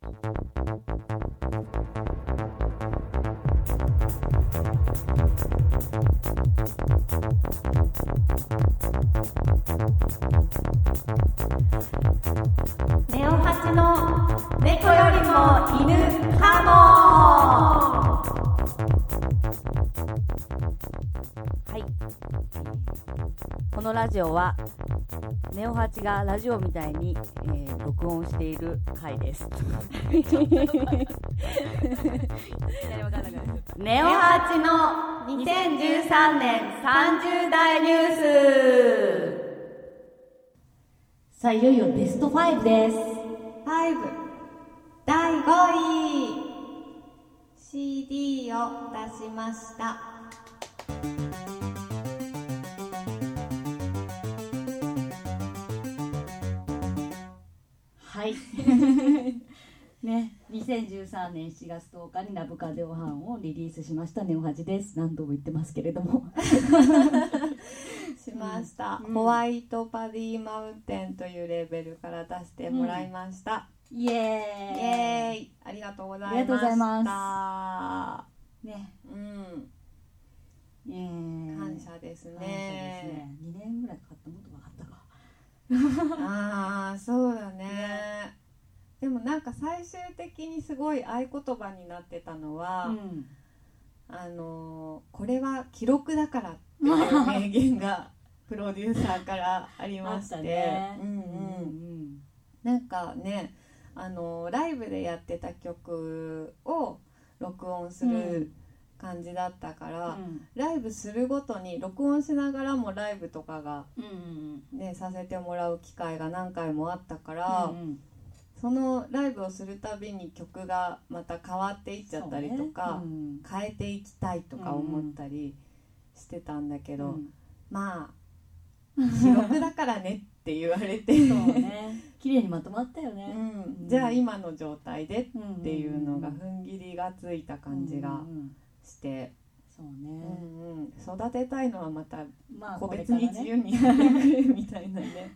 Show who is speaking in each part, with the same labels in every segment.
Speaker 1: ネオ八の猫よりも犬かも。はい、このラジオはネオ八がラジオみたいに、録音している回ですネオ八の2013年30代ニュース。
Speaker 2: さあ、いよいよベスト5です。
Speaker 1: 5第5位 CD を出しました。
Speaker 2: はいね、2013年7月10日にラブカデオハンをリリースしましたネオハジです。何度も言ってますけれども
Speaker 1: しました、ホワイトパディマウンテンというレーベルから出してもらいました、
Speaker 2: イエーイ、
Speaker 1: イエーイ、ありがとうございました。
Speaker 2: ありがとうございますね、
Speaker 1: 感謝ですね。
Speaker 2: 感謝ですね。2年ぐらいかかったもっとかかったか
Speaker 1: ああ、そうだね。でもなんか最終的にすごい合言葉になってたのは、これは記録だからっていう名言がプロデューサーからありまして、
Speaker 2: ね、
Speaker 1: なんかね、ライブでやってた曲を録音する感じだったから、ライブするごとに録音しながらもライブとかが、ね、させてもらう機会が何回もあったから、そのライブをするたびに曲がまた変わっていっちゃったりとか、変えていきたいとか思ったりしてたんだけど、まあ記録だからねって言われて
Speaker 2: そうね、綺麗にまとまったよね、
Speaker 1: じゃあ今の状態でっていうのが踏ん切りがついた感じがして、
Speaker 2: そうね、
Speaker 1: 育てたいのはまた個別に
Speaker 2: これからね
Speaker 1: 自由にやってくれみたいなね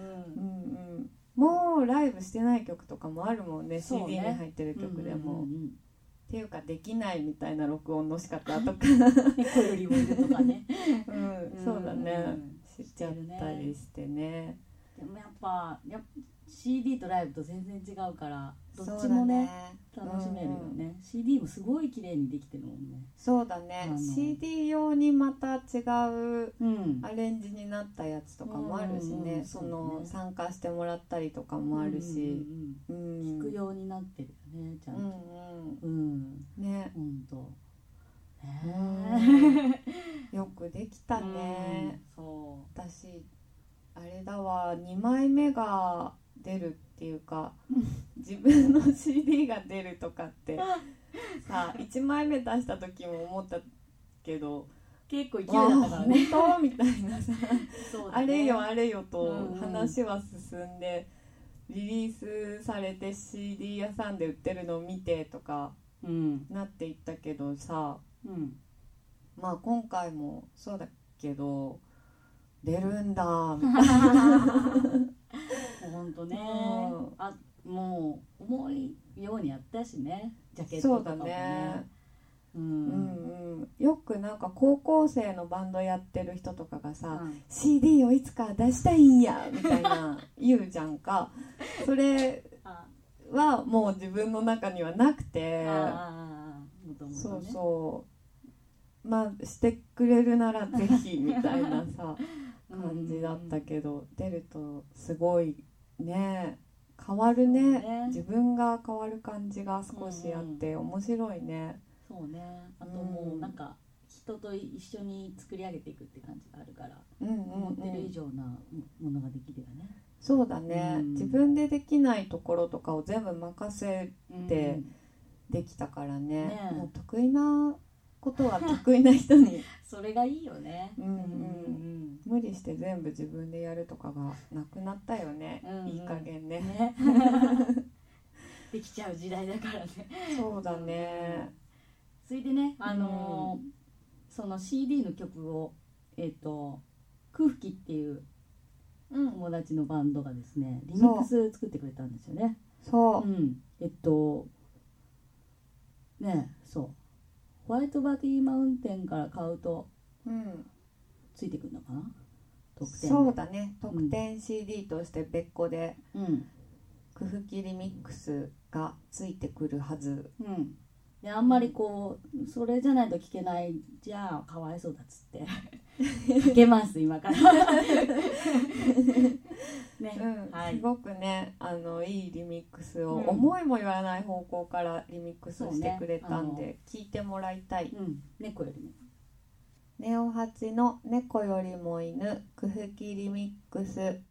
Speaker 1: もうライブしてない曲とかもあるもんね、CD に入ってる曲でも、っていうかできないみたいな録音の仕方とか
Speaker 2: 猫よりもいるとかね
Speaker 1: そうだね、しちゃったりしてね。
Speaker 2: でもやっぱCD とライブと全然違うからどっちもね楽しめるよね、CD もすごい綺麗にできてるもんね。
Speaker 1: そうだね、CD 用にまた違うアレンジになったやつとかもあるしね、その参加してもらったりとかもあるし、
Speaker 2: 聴くようになってるよね、ちゃんとね、ほんと
Speaker 1: よくできたね。
Speaker 2: そう、
Speaker 1: 私あれだわ、2枚目が出るっていうか自分の CD が出るとかってさ、1枚目出した時も思ったけど
Speaker 2: 結構勢いだったからね、
Speaker 1: 本当みたいなさ
Speaker 2: そうだね、
Speaker 1: あれよあれよと話は進んで、リリースされて CD 屋さんで売ってるのを見てとかなっていったけどさ、まあ今回もそうだけど出るんだみたいな
Speaker 2: ほんとね、もう重いようにやったしね、ジャケットとかもね。
Speaker 1: よくなんか高校生のバンドやってる人とかがさ、CD をいつか出したいんやみたいな言うじゃんか。それはもう自分の中にはなくて、そうそう、まあしてくれるならぜひみたいなさ感じだったけど、出るとすごいね、変わるね、自分が変わる感じが少しあって面白いね。
Speaker 2: そうね、あともうなんか人と一緒に作り上げていくって感じがあるから、思ってる以上なものができるよね。
Speaker 1: そうだね、自分でできないところとかを全部任せてできたからね、もう得意なことは得意な人に
Speaker 2: それがいいよね。
Speaker 1: 無理して全部自分でやるとかがなくなったよね、いい加減ね
Speaker 2: できちゃう時代だからね。
Speaker 1: そうだね。
Speaker 2: それでね、その CD の曲を空気っていう友達のバンドがですね、リミックス作ってくれたんですよね。
Speaker 1: そう、
Speaker 2: ね、そうホワイトバディマウンテンから買うとついてくるのかな、特典。
Speaker 1: そうだね、特典 CD として別個で、クフキリミックスがついてくるはず。
Speaker 2: であんまりこうそれじゃないと聞けないじゃあかわいそうだっつってかけます今からね、
Speaker 1: すごくねいいリミックスを、思いもよらない方向からリミックスしてくれたんで、聞いてもらいたい。
Speaker 2: 猫よりも
Speaker 1: ネオ8の猫よりも犬クフキリミックス。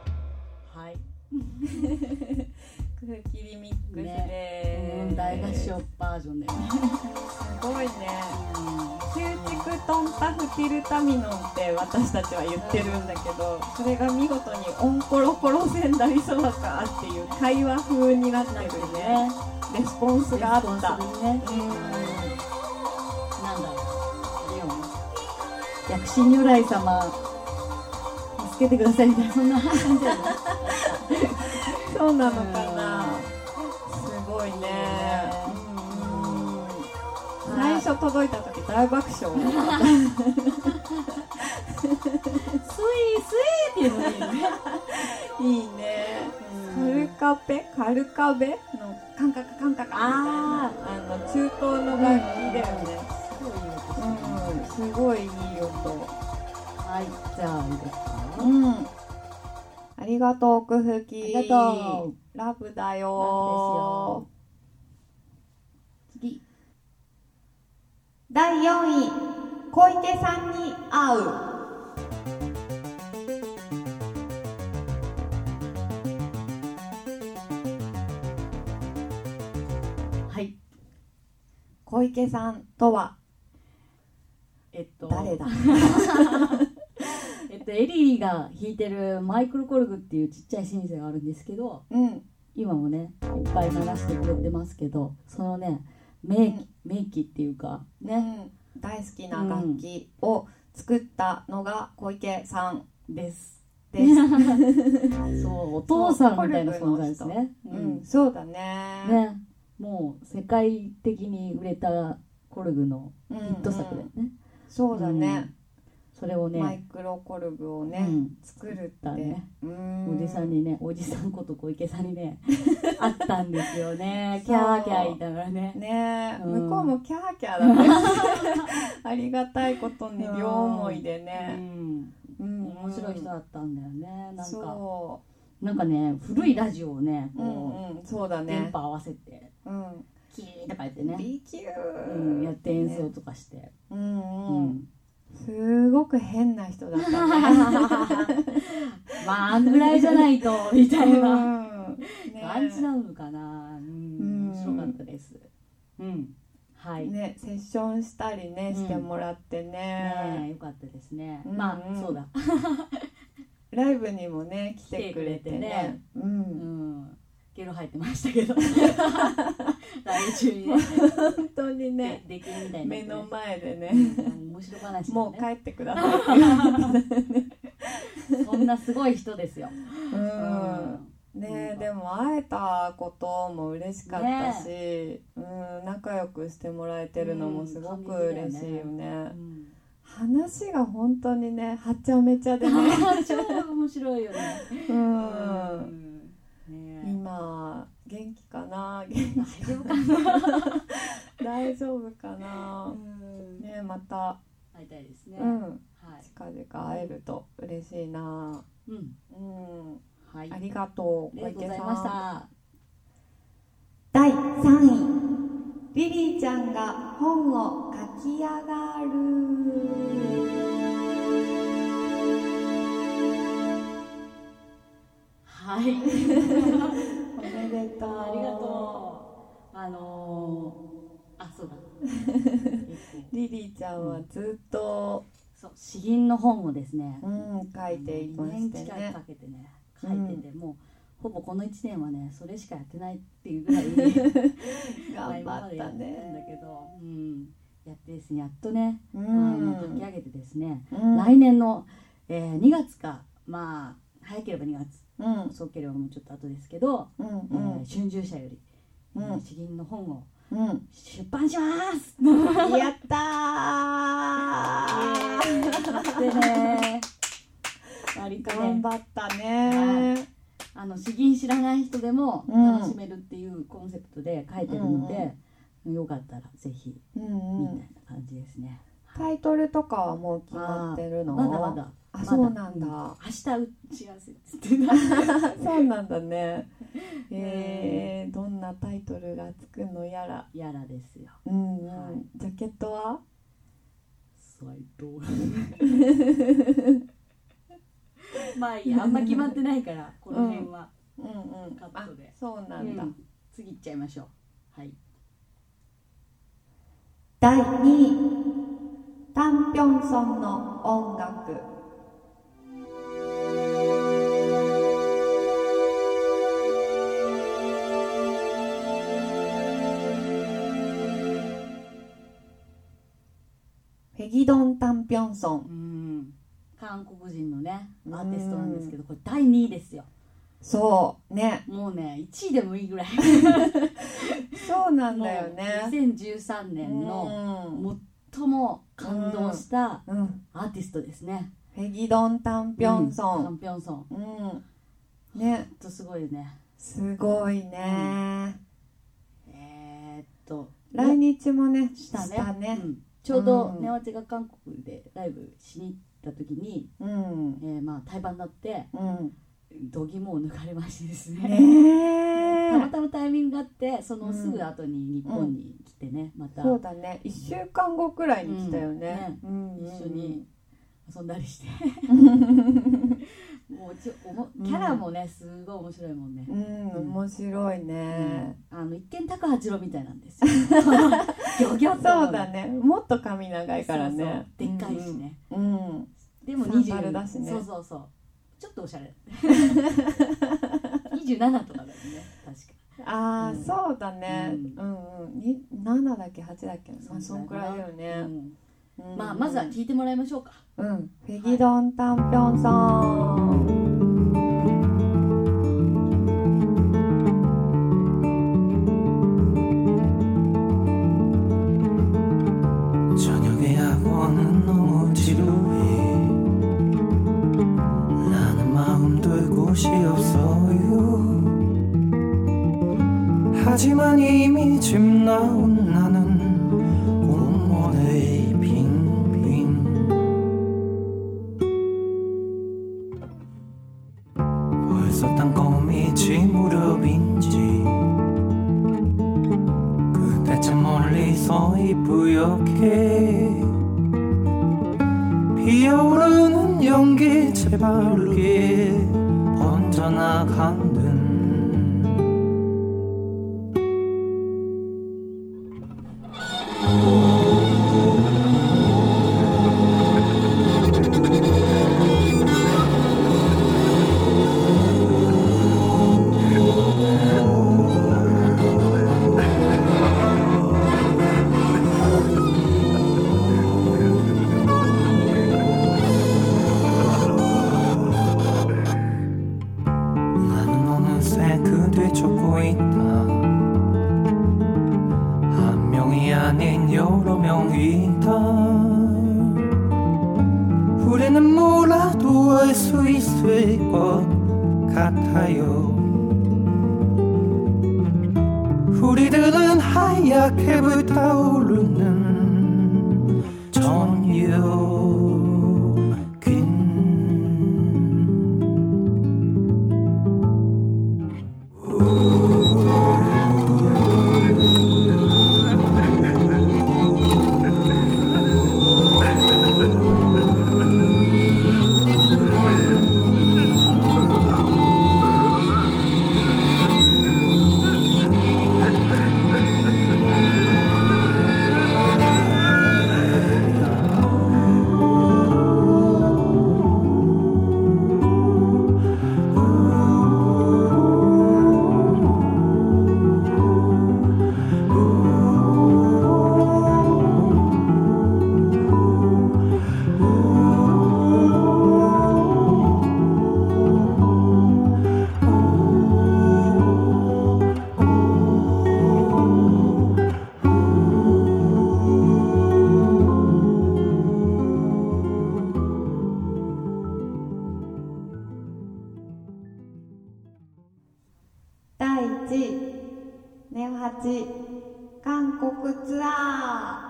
Speaker 2: 大合唱
Speaker 1: ごいね。キューチクトンタフティルタミノンって私たちは言ってるんだけど、それが見事にオンコロコロセンダリソワカっていう会話風になってるね。レスポンスがあった。なんだろう、
Speaker 2: 薬師如来様助けてくださいみたいな、そんな感じだよね。
Speaker 1: そうなのかな。すごいね。最初届いた時大爆笑。スイー
Speaker 2: っていうのがいいね。
Speaker 1: いいね。カルカベのカンカカカンカカみたいな、中東の楽器だよね。すごいいい音。
Speaker 2: はい、じゃあいいですか。
Speaker 1: ありがとう、奥吹き。
Speaker 2: ありがとう。
Speaker 1: ラブだよ。
Speaker 2: 次。
Speaker 1: 第4位、小池さんに会う。
Speaker 2: はい。
Speaker 1: 小池さんとは誰だ？
Speaker 2: エリーが弾いてるマイクロコルグっていうちっちゃいシンセがあるんですけど、今もねいっぱい流してくれてますけど、そのね名機っていうかね、
Speaker 1: 大好きな楽器を作ったのが小池さんです。そう、
Speaker 2: お父さんみたいな存在ですね。
Speaker 1: そうだね。
Speaker 2: もう世界的に売れたコルグのヒット作だよね。
Speaker 1: そうだね。
Speaker 2: それをね、
Speaker 1: マイクロコルグをね、作るってね、
Speaker 2: おじさんにね、おじさんこと小池さんにねあったんですよね。キャーキャー言いながらね。
Speaker 1: 向こうもキャーキャーだね。ありがたいことに両思いでね。
Speaker 2: 面白い人だったんだよね。なんかね、古いラジオをね、こう電波合わせて、キーとか言ってね、やって演奏とかして。
Speaker 1: すごく変な人だったね。
Speaker 2: まああんぐらいじゃないとみたいな感じなのかな。面白かったです。はい
Speaker 1: ね、セッションしたりねしてもらってね、
Speaker 2: よかったですね。まあそうだ、
Speaker 1: ライブにもね来てくれてね、
Speaker 2: ゲロ入ってましたけど、来中にね、
Speaker 1: 本当にね、目の前でね、
Speaker 2: 面白話、
Speaker 1: もう帰ってください。
Speaker 2: そんなすごい人ですよ。
Speaker 1: ね、でも会えたことも嬉しかったし、仲良くしてもらえてるのもすごく嬉しいよね。話が本当にね、はちゃめちゃでね、
Speaker 2: 超面白いよね。
Speaker 1: 今元気かな、大丈夫かな。ね、また
Speaker 2: 会いたいですね。
Speaker 1: 近々会えると嬉しいな。
Speaker 2: あ
Speaker 1: りがとう、
Speaker 2: 小池さん。
Speaker 1: 第3位、リリーちゃんが本を書き上がる。
Speaker 2: はい。
Speaker 1: おめでとう。
Speaker 2: ありがとう。そうだ。
Speaker 1: リリーちゃんはずっと、
Speaker 2: 詩吟の本をですね、
Speaker 1: 書いていましてね。
Speaker 2: 2年近くかけてね、書いてて、もうほぼこの1年はね、それしかやってないっていうぐらい
Speaker 1: 頑張ったね。
Speaker 2: んだけど、やってですね、やっとね、書き上げてですね、来年の2月か、まあ早ければ2月、遅ければもうちょっと後ですけど、春秋社より詩吟の本を出版します。
Speaker 1: やったー。
Speaker 2: でね、
Speaker 1: 頑張ったね。
Speaker 2: 詩吟知らない人でも楽しめるっていうコンセプトで書いてるので、よかったらぜひみたいな感じですね。
Speaker 1: タイトルとかはもう決まってるの？
Speaker 2: まだまだ。
Speaker 1: そうなんだ。
Speaker 2: 明日打ち合わせっつって
Speaker 1: そうなんだね。どんなタイトルがつくのやら。
Speaker 2: やらですよ。
Speaker 1: ジャケットは？
Speaker 2: 斉藤。まあいいや、あんま決まってないからこの辺はカットで。
Speaker 1: そうなんだ。
Speaker 2: 次いっちゃいましょう。はい。
Speaker 1: 第第2位、タン・ピョンソンの音楽。ペギドン・タン・ピョンソン、
Speaker 2: 韓国人のねアーティストなんですけど、これ第2位ですよ。
Speaker 1: そうね、
Speaker 2: もうね1位でもいいぐらい
Speaker 1: そうなんだよね。
Speaker 2: 2013年の最も感動したアーティストですね、
Speaker 1: ペギドン・タン・ピョンソン、
Speaker 2: タン・ピョンソン、
Speaker 1: ね、
Speaker 2: すごいね、
Speaker 1: すごいね、来日もねしたね、
Speaker 2: ちょうどね、私が韓国でライブしに行った時に、対バンになって、度肝を抜かれましてですね、たまたまタイミングがあって、そのすぐ後に日本に来てね、また
Speaker 1: そうだね、1週間後くらいに来たよね、
Speaker 2: 一緒に遊んだりしてもうキャラもねすごい面白いもんね。
Speaker 1: 面白いね。
Speaker 2: 一見高八郎みたいなんですよ。ギョギョッと。
Speaker 1: そうだね。もっと髪長いからね。
Speaker 2: でっかいしね。でも
Speaker 1: 20だしね。
Speaker 2: そうそうそう。ちょっとおしゃれ。27とかだよね。確か。
Speaker 1: ああ、そうだね。7だっけ8だっけ。まあそんくらいだよね。
Speaker 2: まずは聞いてもらいましょうか。
Speaker 1: ペギドン・タン・ピョンソン。
Speaker 3: 저녁에 학원은 너무 지루해. 나는 마음 둘 곳이 없어요. 하지만 이미 집 나온 나는 공원에 빙빙. 벌써 땅거미지 무렵인지 그때쯤 멀리서 이 뿌옇게 피어오르는 연기 재바르게 번져나가는 그대 쫓고 있다. 한 명이 아닌 여러 명이다. 우리는 뭐라도 할 수 있을 것 같아요. 우리들은 하얗게 불타오르는 전력인
Speaker 1: 第1位、ネオ8韓国ツア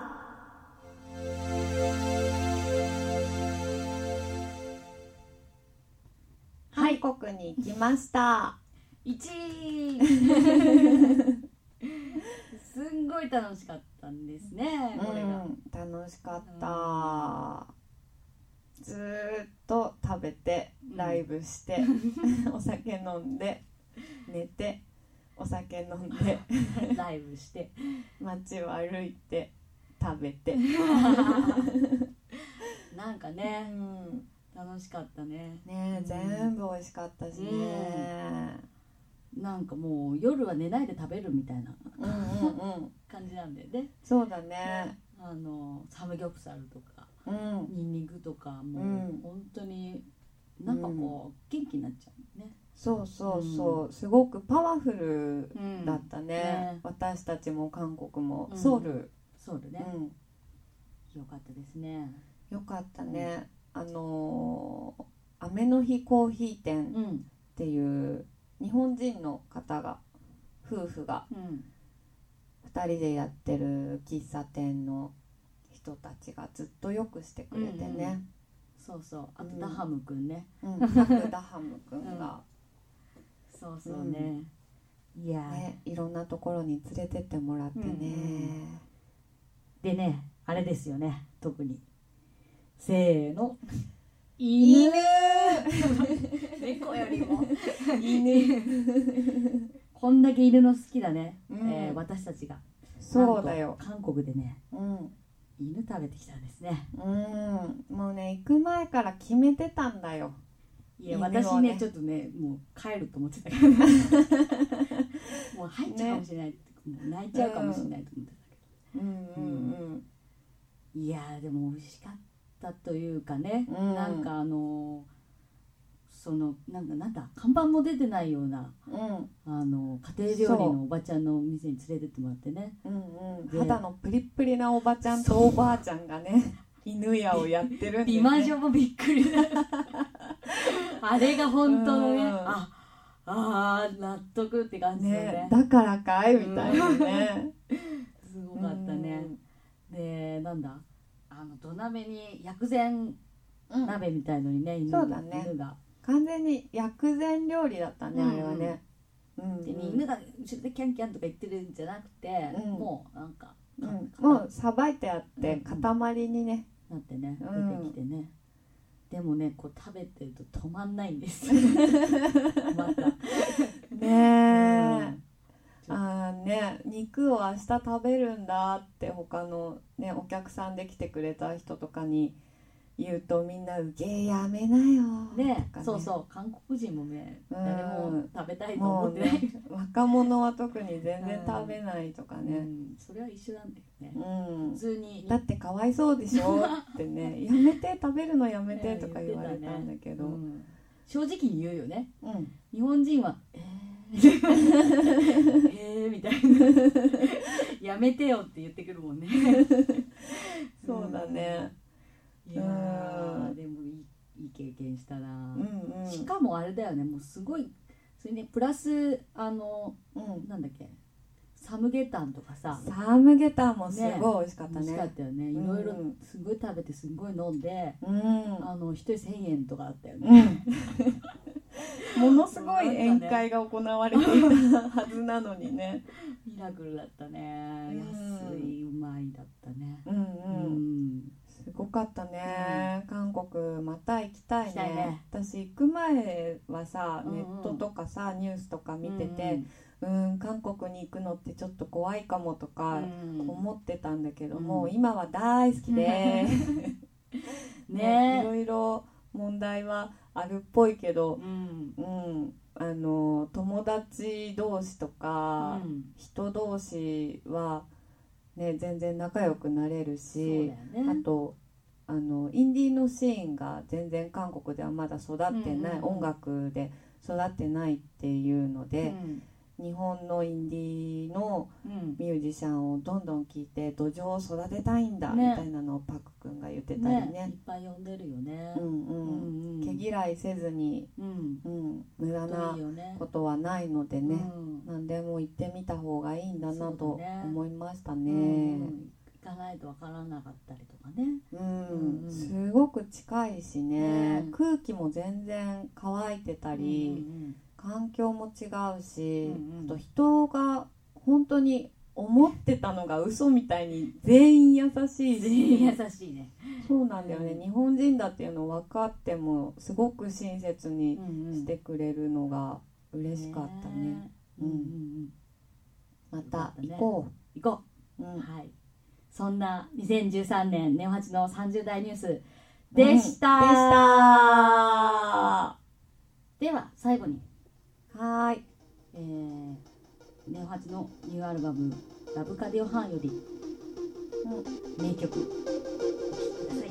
Speaker 1: ー。韓国に行きました。
Speaker 2: 1位すんごい楽しかったんですね、これが。
Speaker 1: 楽しかった。ずーっと食べてライブして、お酒飲んで寝てお酒飲んで
Speaker 2: ライブして
Speaker 1: 街を歩いて食べて
Speaker 2: なんかね、楽しかったね。
Speaker 1: ね、全部美味しかったしね、
Speaker 2: なんかもう夜は寝ないで食べるみたいな感じなんだよね。
Speaker 1: そうだね。
Speaker 2: サムギョプサルとか、ニンニクとかもう本当になんかこう元気になっちゃうね。
Speaker 1: そうそうそう、すごくパワフルだったね、私たちも韓国も、ソウル
Speaker 2: ね、よかったですね。
Speaker 1: よかったね。雨の日コーヒー店っていう日本人の方が夫婦が2人でやってる喫茶店の人たちがずっとよくしてくれてね、
Speaker 2: そうそう、あとダハムくんね、
Speaker 1: ダハムくんが、
Speaker 2: そうそうね、いや
Speaker 1: ね、いろんなところに連れてってもらってね、
Speaker 2: でね、あれですよね、特にせーの、犬猫よりも犬こんだけ犬の好きだね、私たちが
Speaker 1: そうだよ、
Speaker 2: 韓国でね、犬食べてきたんですね。
Speaker 1: もうね、行く前から決めてたんだよ。
Speaker 2: いや、私ね、ちょっとね、もう帰ると思ってたからもう入っちゃうかもしれない、もう泣いちゃうかもしれないと思ってたけど、いやでも美味しかったというかね、なんかそのなんだ看板も出てないような、家庭料理のおばちゃんのお店に連れてってもらってね、
Speaker 1: 肌のプリップリなおばちゃんとおばあちゃんがね犬屋をやってるんで、ね、
Speaker 2: 美魔女もびっくりあれが本当のね、納得って感じで ね、
Speaker 1: だからかいみたいなね
Speaker 2: すごかったね、でなんだ土鍋に薬膳鍋みたいのにね、
Speaker 1: そうだね、犬が完全に薬膳料理だったね、あれはね、
Speaker 2: で犬が後ろでキャンキャンとか言ってるんじゃなくて、もうなんか、
Speaker 1: もうさばいてあって塊にね、
Speaker 2: なってね、出てきてね、でもね、こう食べてると止まんないんですまた
Speaker 1: ねえ、肉を明日食べるんだって他のねお客さんで来てくれた人とかに言うと、みんな受けやめなよ
Speaker 2: ね、そうそう、韓国人もね、誰も食べたいと思ってない、
Speaker 1: 若者は特に全然食べないとかね、
Speaker 2: それは一緒なんだよね、普通に
Speaker 1: だってかわいそうでしょってねやめて、食べるのやめてとか言われたんだけど、
Speaker 2: 正直に言うよね、日本人はみたいなやめてよって言ってくるもんね
Speaker 1: そうだね、
Speaker 2: いやでもいい経験したな、しかもあれだよね、もうすごいそれね、プラスなんだっけ、サムゲタンとかさ、
Speaker 1: サムゲタンもすごい美味しかったね、
Speaker 2: 美味しかったよね、いろいろすごい食べてすごい飲んで、1人1000円とかあったよね、
Speaker 1: ものすごい宴会が行われていたはずなのにね
Speaker 2: ミラクルだったね、安い、うまいだったね、
Speaker 1: すごかったね、韓国また行きたいね。私行く前はさ、ネットとかさニュースとか見てて、韓国に行くのってちょっと怖いかもとか思ってたんだけども、今は大好きでね、いろいろ問題はあるっぽいけど、友達同士とか、人同士はね、全然仲良くなれるし、あとインディーのシーンが全然韓国ではまだ育ってない、音楽で育ってないっていうので、日本のインディーのミュージシャンをどんどん聴いて土壌を育てたいんだみたいなのをパク君が言ってたりね、
Speaker 2: いっぱい呼んでるよね、
Speaker 1: 毛嫌いせずに、無駄なことはないのでね、何でも行ってみた方がいいんだなと思いましたね。
Speaker 2: 行かないとわからなかったりとかね、
Speaker 1: すごく近いしね、空気も全然乾いてたり、環境も違うし、あと人が本当に思ってたのが嘘みたいに全員優しいし、
Speaker 2: 全員優しいね、
Speaker 1: そうなんだよね、日本人だっていうの分かってもすごく親切にしてくれるのが嬉しかったね。また行こう、
Speaker 2: はい、 そんな2013年ネオ8の30代ニュースでした、では最後に
Speaker 1: はい、
Speaker 2: ネオ8のニューアルバムラブカデオハンより、名曲お聴きください。